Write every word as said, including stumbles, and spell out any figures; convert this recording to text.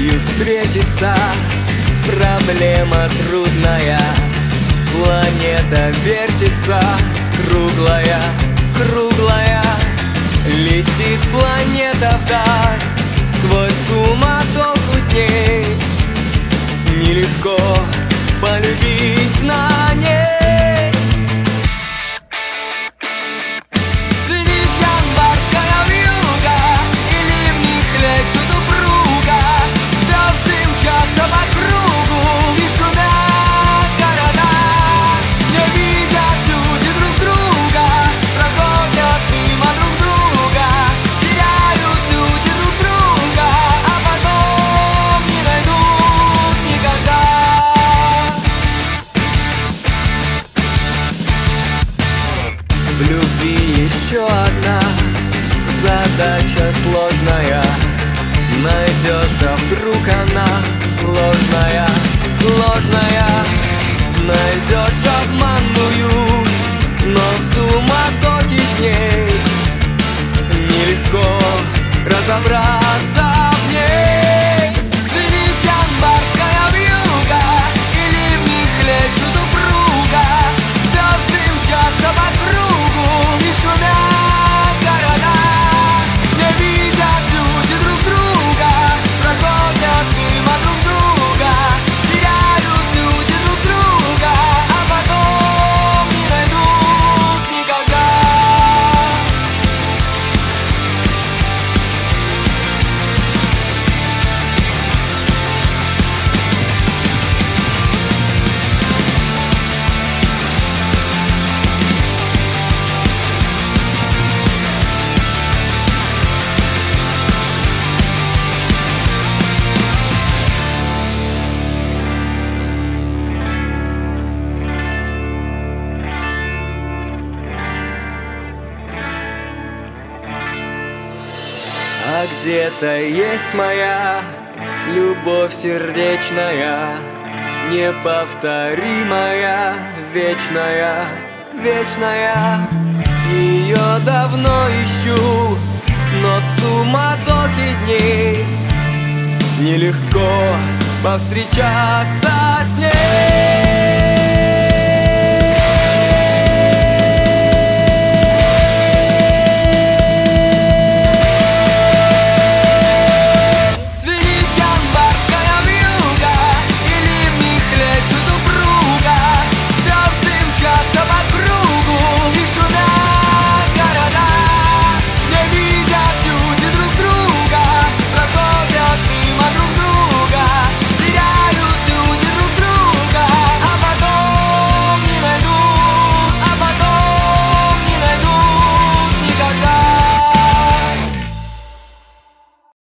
любовью встретиться. Проблема трудная, планета вертится, круглая, круглая. Летит планета вдаль, сквозь суматоху дней. Нелегко полюбить на ней. Звенит январская вьюга, и ливни хлещут упруго. Звезды мчатся по кругу, и шумят города. Не видят люди друг друга, проходят мимо друг друга. Теряют люди друг друга, а потом не найдут никогда. В любви еще одна задача сложная. Найдешь, а вдруг она ложная, ложная. Найдешь обманную, но в суматохе дней нелегко разобраться в ней. Звенит январская вьюга, и ливни хлещут упруго. Звезды мчатся по кругу, и шумят города. Не видят люди друг друга, проходят мимо друг друга. Теряют люди друг друга, а потом не найдут никогда. А где-то есть моя любовь сердечная, неповторимая, вечная, вечная. Ее давно ищу, но в суматохе дней нелегко повстречаться с ней.